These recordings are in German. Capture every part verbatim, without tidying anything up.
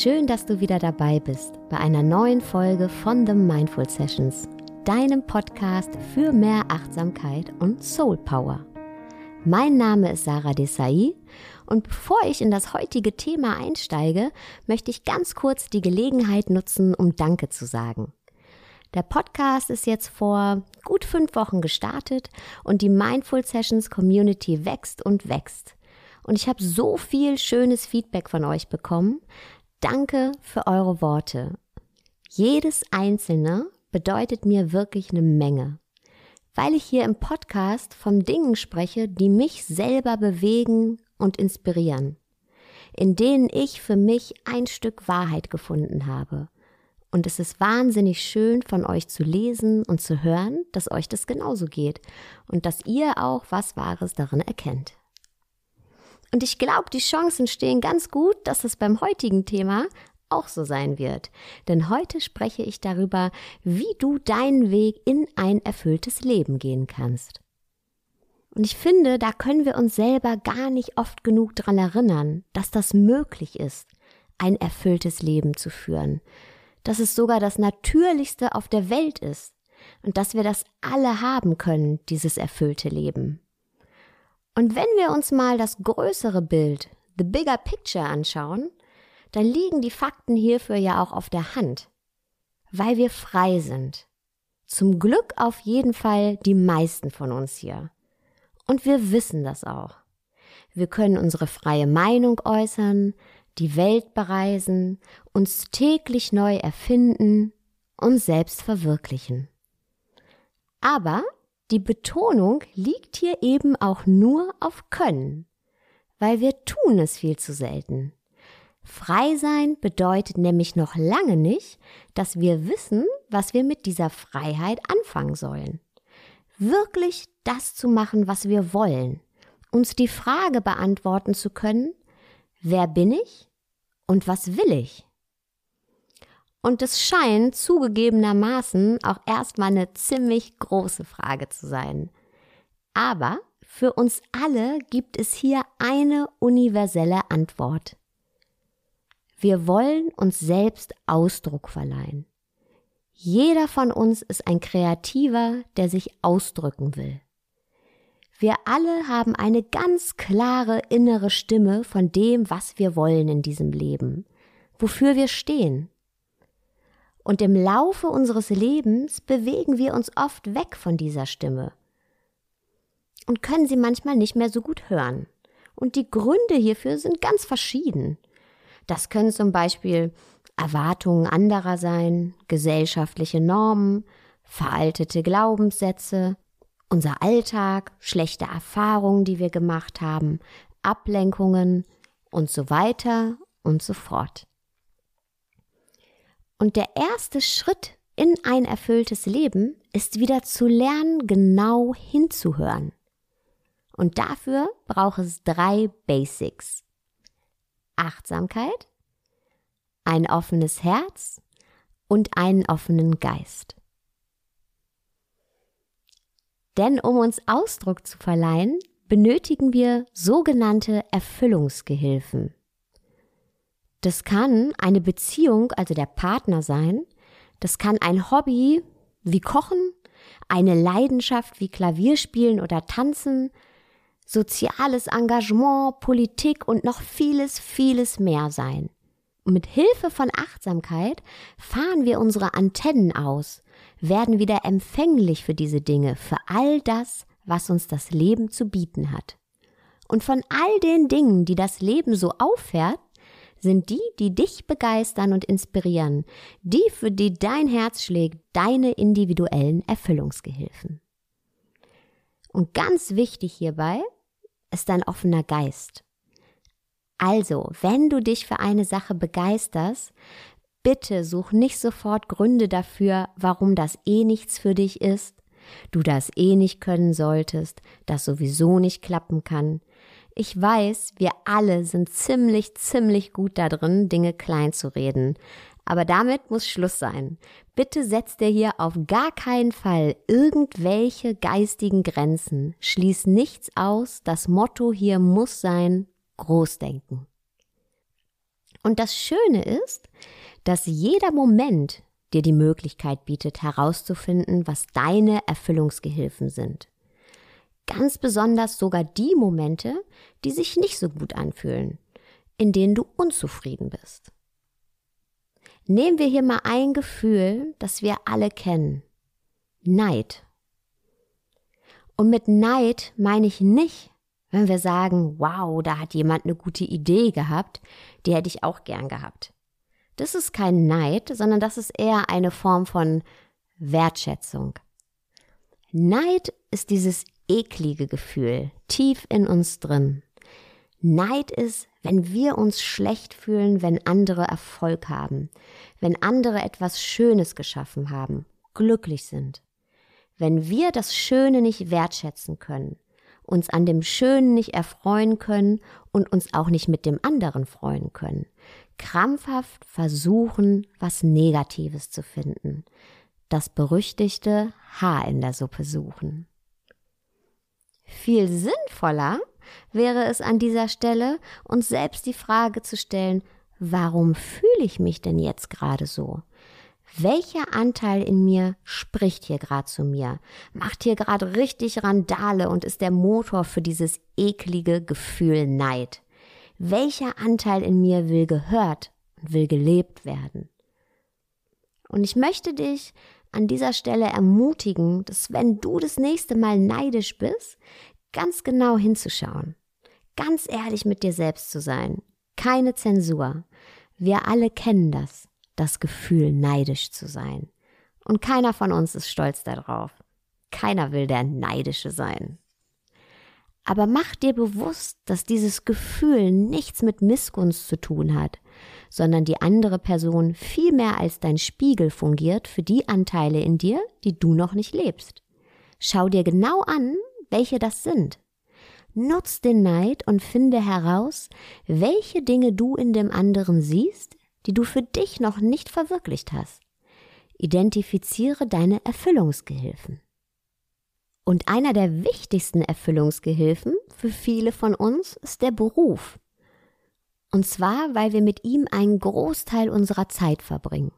Schön, dass du wieder dabei bist bei einer neuen Folge von The Mindful Sessions, deinem Podcast für mehr Achtsamkeit und Soul Power. Mein Name ist Sarah Desai und bevor ich in das heutige Thema einsteige, möchte ich ganz kurz die Gelegenheit nutzen, um Danke zu sagen. Der Podcast ist jetzt vor gut fünf Wochen gestartet und die Mindful Sessions Community wächst und wächst. Und ich habe so viel schönes Feedback von euch bekommen. Danke für eure Worte. Jedes einzelne bedeutet mir wirklich eine Menge, weil ich hier im Podcast von Dingen spreche, die mich selber bewegen und inspirieren, in denen ich für mich ein Stück Wahrheit gefunden habe. Und es ist wahnsinnig schön von euch zu lesen und zu hören, dass euch das genauso geht und dass ihr auch was Wahres darin erkennt. Und ich glaube, die Chancen stehen ganz gut, dass es beim heutigen Thema auch so sein wird. Denn heute spreche ich darüber, wie du deinen Weg in ein erfülltes Leben gehen kannst. Und ich finde, da können wir uns selber gar nicht oft genug daran erinnern, dass das möglich ist, ein erfülltes Leben zu führen. Dass es sogar das Natürlichste auf der Welt ist und dass wir das alle haben können, dieses erfüllte Leben. Und wenn wir uns mal das größere Bild, the bigger picture anschauen, dann liegen die Fakten hierfür ja auch auf der Hand, weil wir frei sind. Zum Glück auf jeden Fall die meisten von uns hier. Und wir wissen das auch. Wir können unsere freie Meinung äußern, die Welt bereisen, uns täglich neu erfinden, uns selbst verwirklichen. Aber die Betonung liegt hier eben auch nur auf Können, weil wir tun es viel zu selten. Frei sein bedeutet nämlich noch lange nicht, dass wir wissen, was wir mit dieser Freiheit anfangen sollen. Wirklich das zu machen, was wir wollen, uns die Frage beantworten zu können, wer bin ich und was will ich? Und es scheint zugegebenermaßen auch erstmal eine ziemlich große Frage zu sein. Aber für uns alle gibt es hier eine universelle Antwort. Wir wollen uns selbst Ausdruck verleihen. Jeder von uns ist ein Kreativer, der sich ausdrücken will. Wir alle haben eine ganz klare innere Stimme von dem, was wir wollen in diesem Leben, wofür wir stehen. Und im Laufe unseres Lebens bewegen wir uns oft weg von dieser Stimme und können sie manchmal nicht mehr so gut hören. Und die Gründe hierfür sind ganz verschieden. Das können zum Beispiel Erwartungen anderer sein, gesellschaftliche Normen, veraltete Glaubenssätze, unser Alltag, schlechte Erfahrungen, die wir gemacht haben, Ablenkungen und so weiter und so fort. Und der erste Schritt in ein erfülltes Leben ist wieder zu lernen, genau hinzuhören. Und dafür braucht es drei Basics. Achtsamkeit, ein offenes Herz und einen offenen Geist. Denn um uns Ausdruck zu verleihen, benötigen wir sogenannte Erfüllungsgehilfen. Das kann eine Beziehung, also der Partner sein, das kann ein Hobby wie Kochen, eine Leidenschaft wie Klavierspielen oder Tanzen, soziales Engagement, Politik und noch vieles, vieles mehr sein. Und mit Hilfe von Achtsamkeit fahren wir unsere Antennen aus, werden wieder empfänglich für diese Dinge, für all das, was uns das Leben zu bieten hat. Und von all den Dingen, die das Leben so auffährt, sind die, die dich begeistern und inspirieren, die, für die dein Herz schlägt, deine individuellen Erfüllungsgehilfen. Und ganz wichtig hierbei ist dein offener Geist. Also, wenn du dich für eine Sache begeisterst, bitte such nicht sofort Gründe dafür, warum das eh nichts für dich ist, du das eh nicht können solltest, das sowieso nicht klappen kann. Ich weiß, wir alle sind ziemlich, ziemlich gut da drin, Dinge klein zu reden. Aber damit muss Schluss sein. Bitte setz dir hier auf gar keinen Fall irgendwelche geistigen Grenzen. Schließ nichts aus. Das Motto hier muss sein, Großdenken. Und das Schöne ist, dass jeder Moment dir die Möglichkeit bietet, herauszufinden, was deine Erfüllungsgehilfen sind. Ganz besonders sogar die Momente, die sich nicht so gut anfühlen, in denen du unzufrieden bist. Nehmen wir hier mal ein Gefühl, das wir alle kennen. Neid. Und mit Neid meine ich nicht, wenn wir sagen, wow, da hat jemand eine gute Idee gehabt, die hätte ich auch gern gehabt. Das ist kein Neid, sondern das ist eher eine Form von Wertschätzung. Neid ist dieses eklige Gefühl, tief in uns drin. Neid ist, wenn wir uns schlecht fühlen, wenn andere Erfolg haben, wenn andere etwas Schönes geschaffen haben, glücklich sind. Wenn wir das Schöne nicht wertschätzen können, uns an dem Schönen nicht erfreuen können und uns auch nicht mit dem anderen freuen können, krampfhaft versuchen, was Negatives zu finden, das berüchtigte Haar in der Suppe suchen. Viel sinnvoller wäre es an dieser Stelle, uns selbst die Frage zu stellen, warum fühle ich mich denn jetzt gerade so? Welcher Anteil in mir spricht hier gerade zu mir, macht hier gerade richtig Randale und ist der Motor für dieses eklige Gefühl Neid? Welcher Anteil in mir will gehört und will gelebt werden? Und ich möchte dich an dieser Stelle ermutigen, dass wenn du das nächste Mal neidisch bist, ganz genau hinzuschauen, ganz ehrlich mit dir selbst zu sein, keine Zensur. Wir alle kennen das, das Gefühl, neidisch zu sein. Und keiner von uns ist stolz darauf. Keiner will der Neidische sein. Aber mach dir bewusst, dass dieses Gefühl nichts mit Missgunst zu tun hat, sondern die andere Person viel mehr als dein Spiegel fungiert für die Anteile in dir, die du noch nicht lebst. Schau dir genau an, welche das sind. Nutz den Neid und finde heraus, welche Dinge du in dem anderen siehst, die du für dich noch nicht verwirklicht hast. Identifiziere deine Erfüllungsgehilfen. Und einer der wichtigsten Erfüllungsgehilfen für viele von uns ist der Beruf. Und zwar, weil wir mit ihm einen Großteil unserer Zeit verbringen.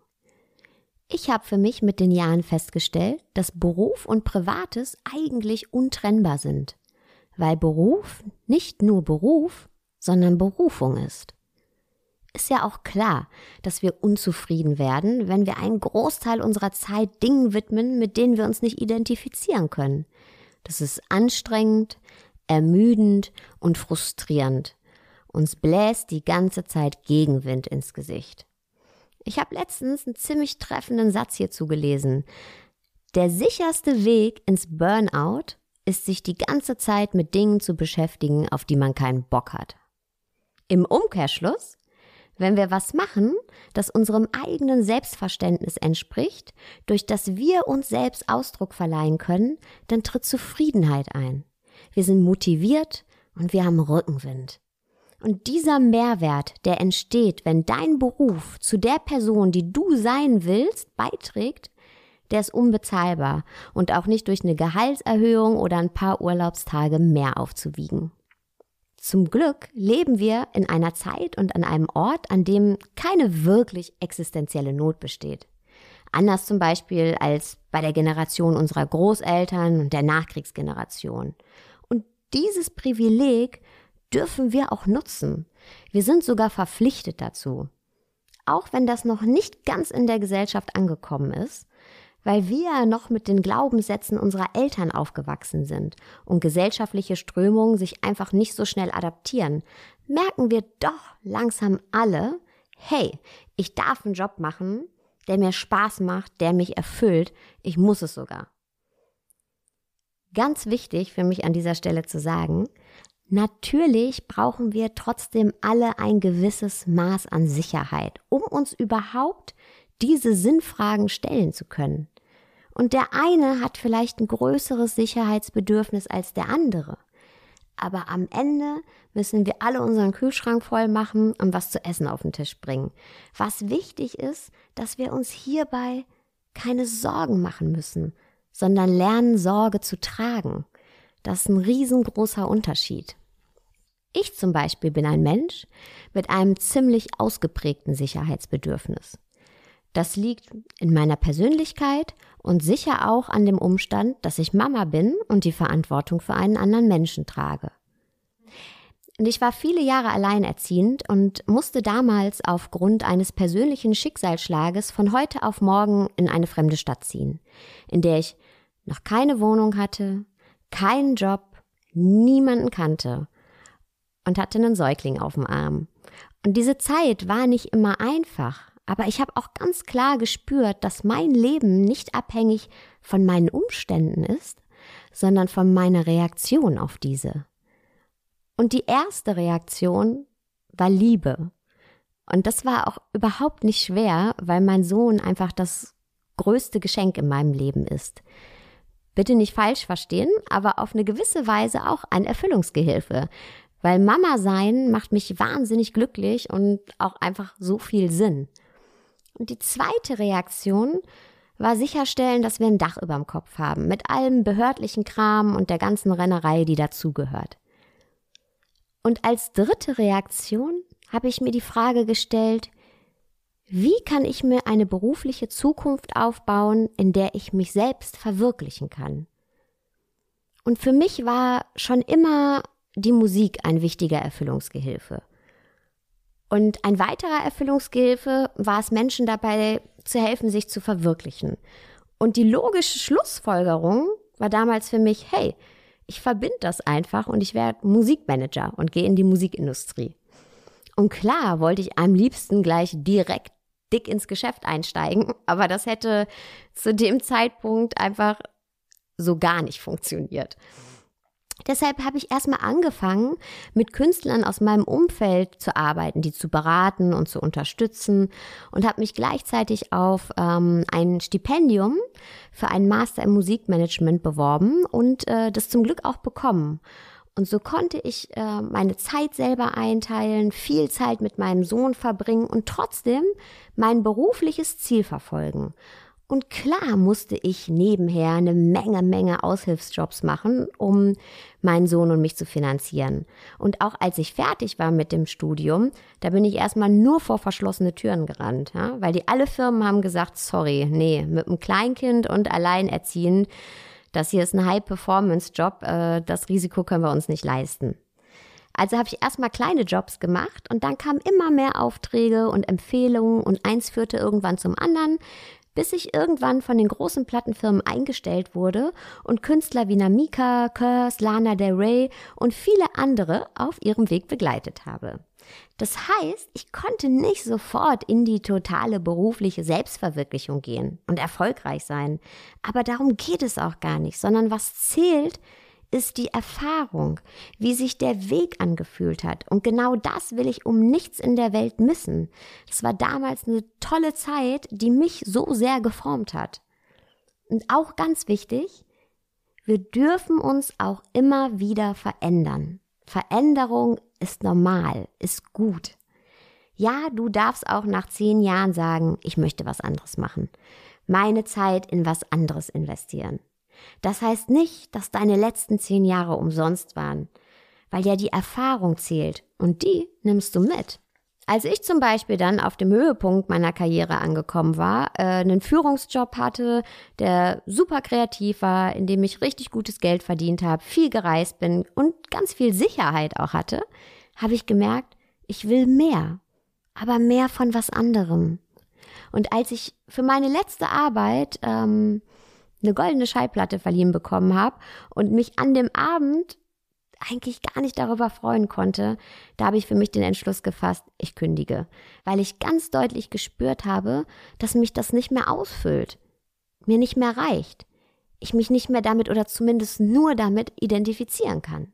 Ich habe für mich mit den Jahren festgestellt, dass Beruf und Privates eigentlich untrennbar sind, weil Beruf nicht nur Beruf, sondern Berufung ist. Ist ja auch klar, dass wir unzufrieden werden, wenn wir einen Großteil unserer Zeit Dingen widmen, mit denen wir uns nicht identifizieren können. Das ist anstrengend, ermüdend und frustrierend. Uns bläst die ganze Zeit Gegenwind ins Gesicht. Ich habe letztens einen ziemlich treffenden Satz hierzu gelesen. Der sicherste Weg ins Burnout ist, sich die ganze Zeit mit Dingen zu beschäftigen, auf die man keinen Bock hat. Im Umkehrschluss, wenn wir was machen, das unserem eigenen Selbstverständnis entspricht, durch das wir uns selbst Ausdruck verleihen können, dann tritt Zufriedenheit ein. Wir sind motiviert und wir haben Rückenwind. Und dieser Mehrwert, der entsteht, wenn dein Beruf zu der Person, die du sein willst, beiträgt, der ist unbezahlbar und auch nicht durch eine Gehaltserhöhung oder ein paar Urlaubstage mehr aufzuwiegen. Zum Glück leben wir in einer Zeit und an einem Ort, an dem keine wirklich existenzielle Not besteht. Anders zum Beispiel als bei der Generation unserer Großeltern und der Nachkriegsgeneration. Und dieses Privileg dürfen wir auch nutzen. Wir sind sogar verpflichtet dazu. Auch wenn das noch nicht ganz in der Gesellschaft angekommen ist, weil wir noch mit den Glaubenssätzen unserer Eltern aufgewachsen sind und gesellschaftliche Strömungen sich einfach nicht so schnell adaptieren, merken wir doch langsam alle, hey, ich darf einen Job machen, der mir Spaß macht, der mich erfüllt, ich muss es sogar. Ganz wichtig für mich an dieser Stelle zu sagen, natürlich brauchen wir trotzdem alle ein gewisses Maß an Sicherheit, um uns überhaupt diese Sinnfragen stellen zu können. Und der eine hat vielleicht ein größeres Sicherheitsbedürfnis als der andere. Aber am Ende müssen wir alle unseren Kühlschrank voll machen und was zu essen auf den Tisch bringen. Was wichtig ist, dass wir uns hierbei keine Sorgen machen müssen, sondern lernen, Sorge zu tragen. Das ist ein riesengroßer Unterschied. Ich zum Beispiel bin ein Mensch mit einem ziemlich ausgeprägten Sicherheitsbedürfnis. Das liegt in meiner Persönlichkeit und sicher auch an dem Umstand, dass ich Mama bin und die Verantwortung für einen anderen Menschen trage. Und ich war viele Jahre alleinerziehend und musste damals aufgrund eines persönlichen Schicksalsschlages von heute auf morgen in eine fremde Stadt ziehen, in der ich noch keine Wohnung hatte, keinen Job, niemanden kannte und hatte einen Säugling auf dem Arm. Und diese Zeit war nicht immer einfach, aber ich habe auch ganz klar gespürt, dass mein Leben nicht abhängig von meinen Umständen ist, sondern von meiner Reaktion auf diese. Und die erste Reaktion war Liebe. Und das war auch überhaupt nicht schwer, weil mein Sohn einfach das größte Geschenk in meinem Leben ist. Bitte nicht falsch verstehen, aber auf eine gewisse Weise auch ein Erfüllungsgehilfe. Weil Mama sein macht mich wahnsinnig glücklich und auch einfach so viel Sinn. Und die zweite Reaktion war sicherstellen, dass wir ein Dach überm Kopf haben, mit allem behördlichen Kram und der ganzen Rennerei, die dazugehört. Und als dritte Reaktion habe ich mir die Frage gestellt, wie kann ich mir eine berufliche Zukunft aufbauen, in der ich mich selbst verwirklichen kann? Und für mich war schon immer die Musik ein wichtiger Erfüllungsgehilfe. Und ein weiterer Erfüllungsgehilfe war es, Menschen dabei zu helfen, sich zu verwirklichen. Und die logische Schlussfolgerung war damals für mich, hey, ich verbinde das einfach und ich werde Musikmanager und gehe in die Musikindustrie. Und klar wollte ich am liebsten gleich direkt dick ins Geschäft einsteigen, aber das hätte zu dem Zeitpunkt einfach so gar nicht funktioniert. Deshalb habe ich erstmal angefangen, mit Künstlern aus meinem Umfeld zu arbeiten, die zu beraten und zu unterstützen und habe mich gleichzeitig auf ähm, ein Stipendium für einen Master im Musikmanagement beworben und äh, das zum Glück auch bekommen. Und so konnte ich äh, meine Zeit selber einteilen, viel Zeit mit meinem Sohn verbringen und trotzdem mein berufliches Ziel verfolgen. Und klar musste ich nebenher eine Menge, Menge Aushilfsjobs machen, um meinen Sohn und mich zu finanzieren. Und auch als ich fertig war mit dem Studium, da bin ich erstmal nur vor verschlossene Türen gerannt, ja? Weil die alle Firmen haben gesagt, sorry, nee, mit einem Kleinkind und alleinerziehend, das hier ist ein High-Performance-Job, äh, das Risiko können wir uns nicht leisten. Also habe ich erstmal kleine Jobs gemacht und dann kamen immer mehr Aufträge und Empfehlungen und eins führte irgendwann zum anderen, bis ich irgendwann von den großen Plattenfirmen eingestellt wurde und Künstler wie Namika, Curse, Lana Del Rey und viele andere auf ihrem Weg begleitet habe. Das heißt, ich konnte nicht sofort in die totale berufliche Selbstverwirklichung gehen und erfolgreich sein. Aber darum geht es auch gar nicht, sondern was zählt, ist die Erfahrung, wie sich der Weg angefühlt hat. Und genau das will ich um nichts in der Welt missen. Das war damals eine tolle Zeit, die mich so sehr geformt hat. Und auch ganz wichtig, wir dürfen uns auch immer wieder verändern. Veränderung ist normal, ist gut. Ja, du darfst auch nach zehn Jahren sagen, ich möchte was anderes machen. Meine Zeit in was anderes investieren. Das heißt nicht, dass deine letzten zehn Jahre umsonst waren, weil ja die Erfahrung zählt und die nimmst du mit. Als ich zum Beispiel dann auf dem Höhepunkt meiner Karriere angekommen war, äh, einen Führungsjob hatte, der super kreativ war, in dem ich richtig gutes Geld verdient habe, viel gereist bin und ganz viel Sicherheit auch hatte, habe ich gemerkt, ich will mehr, aber mehr von was anderem. Und als ich für meine letzte Arbeit ähm, eine goldene Schallplatte verliehen bekommen habe und mich an dem Abend eigentlich gar nicht darüber freuen konnte, da habe ich für mich den Entschluss gefasst, ich kündige, weil ich ganz deutlich gespürt habe, dass mich das nicht mehr ausfüllt, mir nicht mehr reicht, ich mich nicht mehr damit oder zumindest nur damit identifizieren kann.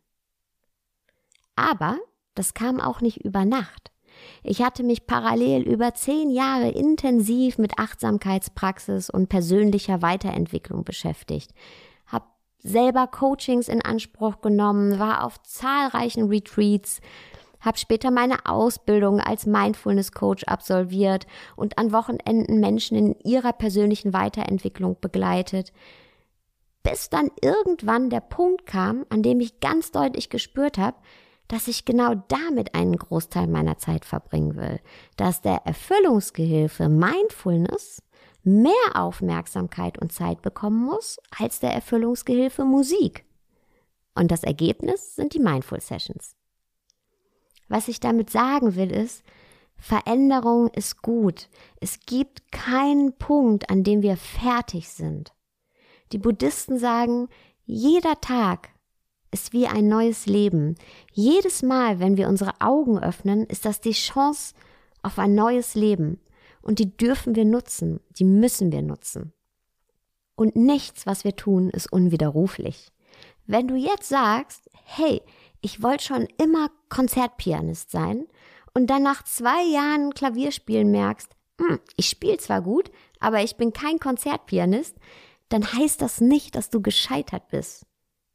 Aber das kam auch nicht über Nacht. Ich hatte mich parallel über zehn Jahre intensiv mit Achtsamkeitspraxis und persönlicher Weiterentwicklung beschäftigt, habe selber Coachings in Anspruch genommen, war auf zahlreichen Retreats, habe später meine Ausbildung als Mindfulness-Coach absolviert und an Wochenenden Menschen in ihrer persönlichen Weiterentwicklung begleitet, bis dann irgendwann der Punkt kam, an dem ich ganz deutlich gespürt habe, dass ich genau damit einen Großteil meiner Zeit verbringen will, dass der Erfüllungsgehilfe Mindfulness mehr Aufmerksamkeit und Zeit bekommen muss als der Erfüllungsgehilfe Musik. Und das Ergebnis sind die Mindful Sessions. Was ich damit sagen will ist, Veränderung ist gut. Es gibt keinen Punkt, an dem wir fertig sind. Die Buddhisten sagen, jeder Tag ist wie ein neues Leben. Jedes Mal, wenn wir unsere Augen öffnen, ist das die Chance auf ein neues Leben. Und die dürfen wir nutzen, die müssen wir nutzen. Und nichts, was wir tun, ist unwiderruflich. Wenn du jetzt sagst, hey, ich wollte schon immer Konzertpianist sein und dann nach zwei Jahren Klavierspielen merkst, hm, ich spiele zwar gut, aber ich bin kein Konzertpianist, dann heißt das nicht, dass du gescheitert bist.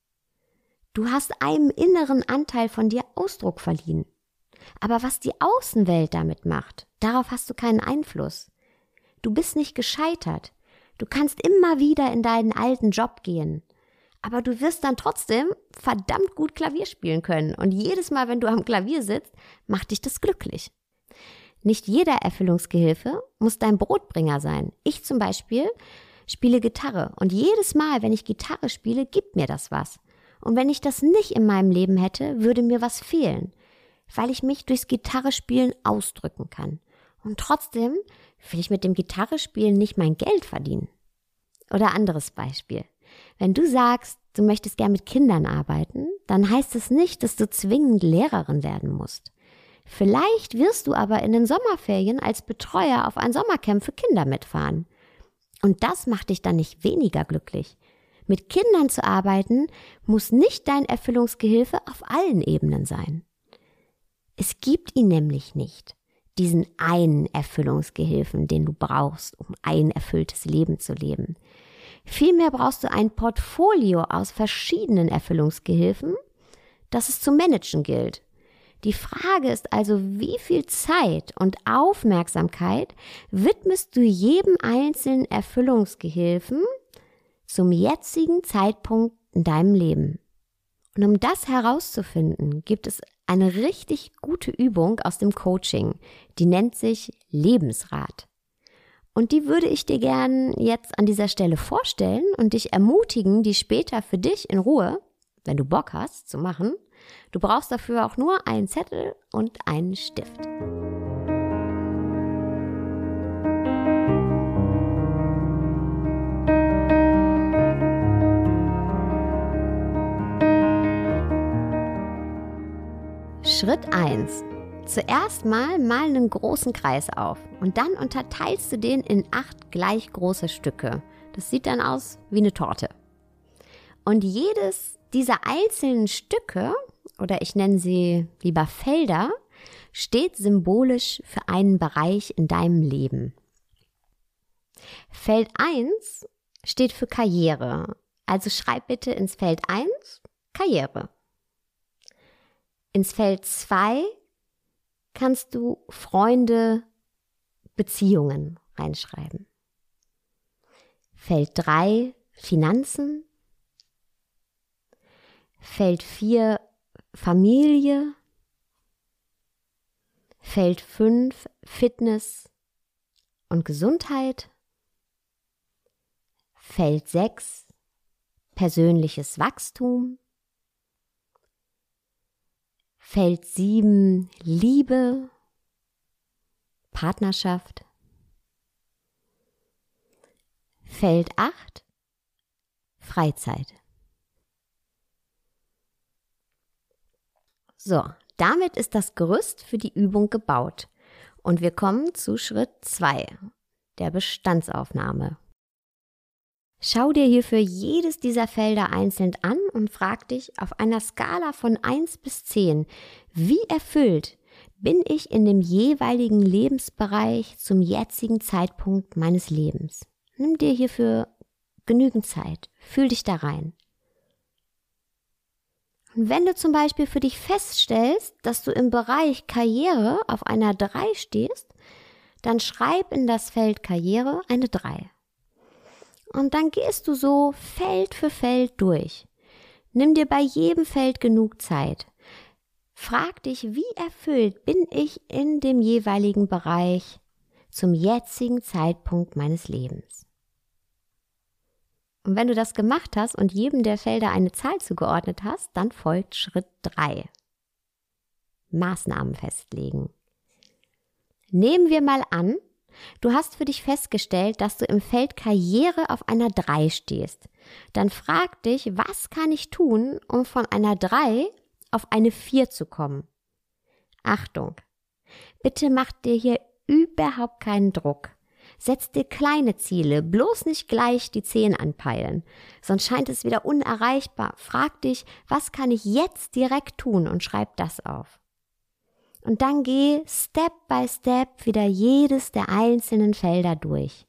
Du hast einem inneren Anteil von dir Ausdruck verliehen. Aber was die Außenwelt damit macht, darauf hast du keinen Einfluss. Du bist nicht gescheitert. Du kannst immer wieder in deinen alten Job gehen. Aber du wirst dann trotzdem verdammt gut Klavier spielen können. Und jedes Mal, wenn du am Klavier sitzt, macht dich das glücklich. Nicht jeder Erfüllungsgehilfe muss dein Brotbringer sein. Ich zum Beispiel spiele Gitarre. Und jedes Mal, wenn ich Gitarre spiele, gibt mir das was. Und wenn ich das nicht in meinem Leben hätte, würde mir was fehlen. Weil ich mich durchs Gitarrespielen ausdrücken kann. Und trotzdem will ich mit dem Gitarrespielen nicht mein Geld verdienen. Oder anderes Beispiel. Wenn du sagst, du möchtest gern mit Kindern arbeiten, dann heißt es nicht, dass du zwingend Lehrerin werden musst. Vielleicht wirst du aber in den Sommerferien als Betreuer auf ein Sommercamp für Kinder mitfahren. Und das macht dich dann nicht weniger glücklich. Mit Kindern zu arbeiten, muss nicht dein Erfüllungsgehilfe auf allen Ebenen sein. Es gibt ihn nämlich nicht, diesen einen Erfüllungsgehilfen, den du brauchst, um ein erfülltes Leben zu leben. Vielmehr brauchst du ein Portfolio aus verschiedenen Erfüllungsgehilfen, das es zu managen gilt. Die Frage ist also, wie viel Zeit und Aufmerksamkeit widmest du jedem einzelnen Erfüllungsgehilfen zum jetzigen Zeitpunkt in deinem Leben? Und um das herauszufinden, gibt es eine richtig gute Übung aus dem Coaching, die nennt sich Lebensrat. Und die würde ich dir gern jetzt an dieser Stelle vorstellen und dich ermutigen, die später für dich in Ruhe, wenn du Bock hast, zu machen. Du brauchst dafür auch nur einen Zettel und einen Stift. Schritt eins. Zuerst mal mal einen großen Kreis auf und dann unterteilst du den in acht gleich große Stücke. Das sieht dann aus wie eine Torte. Und jedes dieser einzelnen Stücke, oder ich nenne sie lieber Felder, steht symbolisch für einen Bereich in deinem Leben. Feld eins steht für Karriere. Also schreib bitte ins Feld eins Karriere. Ins Feld zwei kannst du Freunde, Beziehungen reinschreiben. Feld drei Finanzen. Feld vier Familie. Feld fünf Fitness und Gesundheit. Feld sechs persönliches Wachstum. Feld sieben Liebe, Partnerschaft. Feld acht Freizeit. So, damit ist das Gerüst für die Übung gebaut. Und wir kommen zu Schritt zwei, der Bestandsaufnahme. Schau dir hierfür jedes dieser Felder einzeln an und frag dich auf einer Skala von eins bis zehn, wie erfüllt bin ich in dem jeweiligen Lebensbereich zum jetzigen Zeitpunkt meines Lebens. Nimm dir hierfür genügend Zeit, fühl dich da rein. Und wenn du zum Beispiel für dich feststellst, dass du im Bereich Karriere auf einer drei stehst, dann schreib in das Feld Karriere eine drei. Und dann gehst du so Feld für Feld durch. Nimm dir bei jedem Feld genug Zeit. Frag dich, wie erfüllt bin ich in dem jeweiligen Bereich zum jetzigen Zeitpunkt meines Lebens. Und wenn du das gemacht hast und jedem der Felder eine Zahl zugeordnet hast, dann folgt Schritt drei. Maßnahmen festlegen. Nehmen wir mal an, du hast für dich festgestellt, dass du im Feld Karriere auf einer drei stehst. Dann frag dich, was kann ich tun, um von einer drei auf eine vier zu kommen? Achtung, bitte mach dir hier überhaupt keinen Druck. Setz dir kleine Ziele, bloß nicht gleich die zehn anpeilen, sonst scheint es wieder unerreichbar. Frag dich, was kann ich jetzt direkt tun und schreib das auf. Und dann geh Step by Step wieder jedes der einzelnen Felder durch.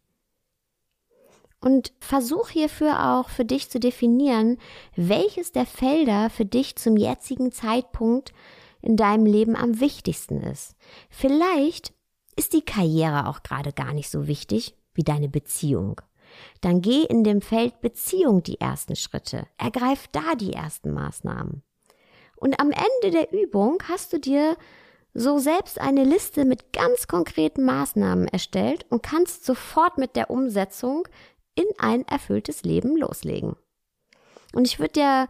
Und versuch hierfür auch für dich zu definieren, welches der Felder für dich zum jetzigen Zeitpunkt in deinem Leben am wichtigsten ist. Vielleicht ist die Karriere auch gerade gar nicht so wichtig wie deine Beziehung. Dann geh in dem Feld Beziehung die ersten Schritte. Ergreif da die ersten Maßnahmen. Und am Ende der Übung hast du dir so selbst eine Liste mit ganz konkreten Maßnahmen erstellt und kannst sofort mit der Umsetzung in ein erfülltes Leben loslegen. Und ich würde dir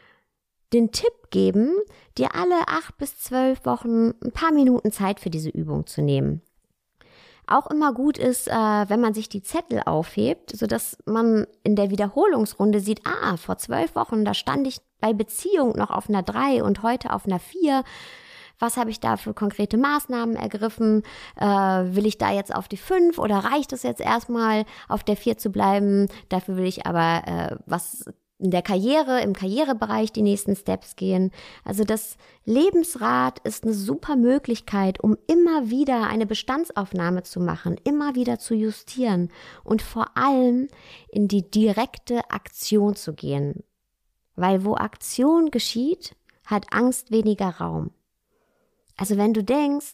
den Tipp geben, dir alle acht bis zwölf Wochen ein paar Minuten Zeit für diese Übung zu nehmen. Auch immer gut ist, äh, wenn man sich die Zettel aufhebt, sodass man in der Wiederholungsrunde sieht, ah, vor zwölf Wochen, da stand ich bei Beziehung noch auf einer drei und heute auf einer vier. Was habe ich da für konkrete Maßnahmen ergriffen? Äh, will ich da jetzt auf die fünf oder reicht es jetzt erstmal auf der vier zu bleiben? Dafür will ich aber äh, was in der Karriere, im Karrierebereich die nächsten Steps gehen. Also das Lebensrad ist eine super Möglichkeit, um immer wieder eine Bestandsaufnahme zu machen, immer wieder zu justieren und vor allem in die direkte Aktion zu gehen. Weil wo Aktion geschieht, hat Angst weniger Raum. Also wenn du denkst,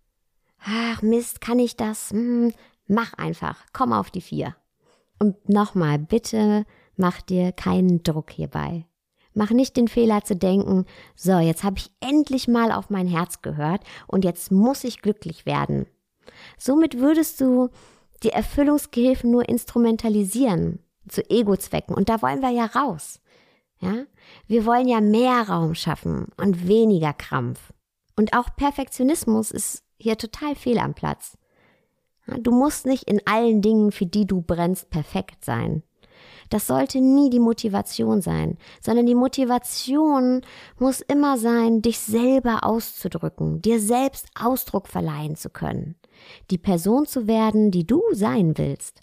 ach Mist, kann ich das? Hm, mach einfach, komm auf die vier. Und nochmal, bitte mach dir keinen Druck hierbei. Mach nicht den Fehler zu denken, so, jetzt habe ich endlich mal auf mein Herz gehört und jetzt muss ich glücklich werden. Somit würdest du die Erfüllungsgehilfen nur instrumentalisieren zu Ego-Zwecken und da wollen wir ja raus. Ja? Wir wollen ja mehr Raum schaffen und weniger Krampf. Und auch Perfektionismus ist hier total fehl am Platz. Du musst nicht in allen Dingen, für die du brennst, perfekt sein. Das sollte nie die Motivation sein, sondern die Motivation muss immer sein, dich selber auszudrücken, dir selbst Ausdruck verleihen zu können, die Person zu werden, die du sein willst.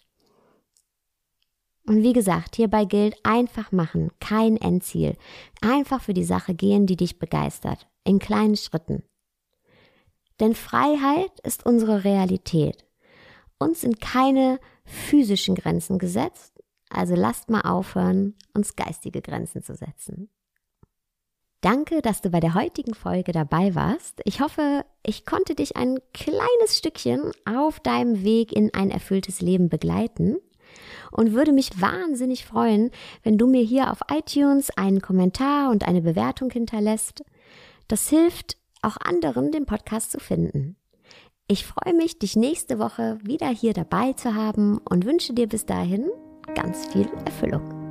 Und wie gesagt, hierbei gilt einfach machen, kein Endziel. Einfach für die Sache gehen, die dich begeistert, in kleinen Schritten. Denn Freiheit ist unsere Realität. Uns sind keine physischen Grenzen gesetzt, also lasst mal aufhören, uns geistige Grenzen zu setzen. Danke, dass du bei der heutigen Folge dabei warst. Ich hoffe, ich konnte dich ein kleines Stückchen auf deinem Weg in ein erfülltes Leben begleiten und würde mich wahnsinnig freuen, wenn du mir hier auf iTunes einen Kommentar und eine Bewertung hinterlässt. Das hilft auch anderen, den Podcast zu finden. Ich freue mich, dich nächste Woche wieder hier dabei zu haben und wünsche dir bis dahin ganz viel Erfüllung.